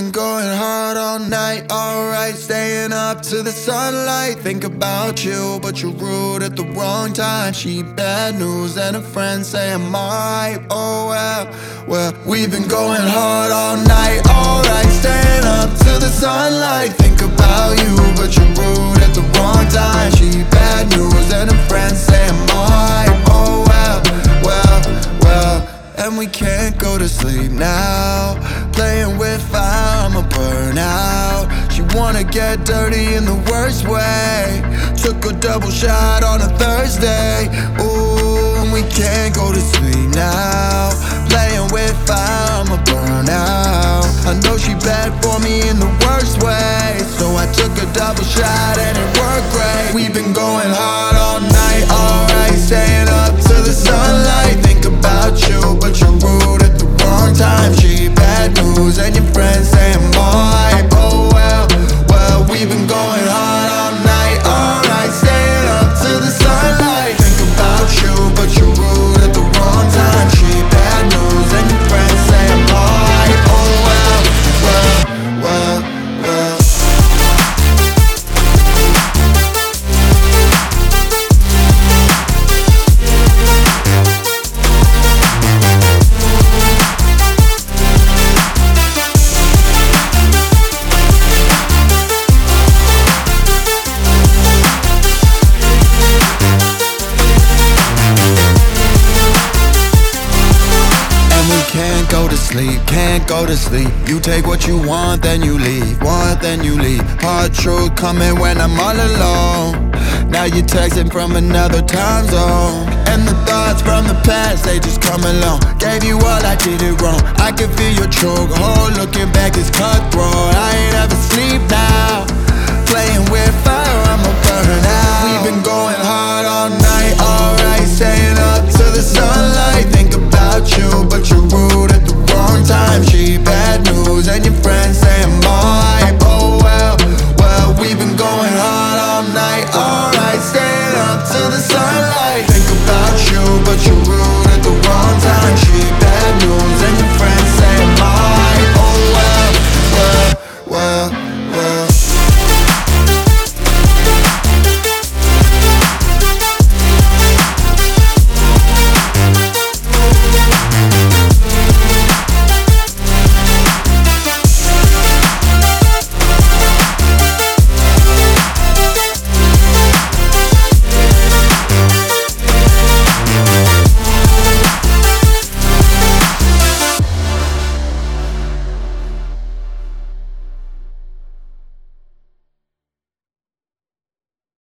been going hard all night, alright, staying up to the sunlight. Think about you, but you're rude at the wrong time. She bad news and her friends say I'm alright. Oh well, we've been going hard all night, alright, staying up to the sunlight. Think about you, but you're rude at the wrong time. She bad news and her friends say I'm alright. Oh well, and we can't go to sleep now. Playing with fire, I'ma burn out. She wanna get dirty in the worst way. Took a double shot on a Thursday. Ooh, and we can't go to sleep now. Playing with fire, I'ma burn out. I know she bad for me in the worst way, so I took a double shot and it worked great. We've been going hard all night, alright, staying up to the sunlight. Think about you, but you're rude at the wrong time. She bad news and your friends say I'm alright. Oh well, we've been going hard all night, alright, staying up to the sunlight. Think about you, but you're rude at the wrong time. She bad news and your friends say I'm alright. Oh well. Can't go to sleep. You take what you want, then you leave. Hard truth coming when I'm all alone. Now you're texting from another time zone, and the thoughts from the past, they just come along. Gave you all, I did it wrong. I can feel your chokehold. Looking back is cutthroat. I ain't ever sleep now.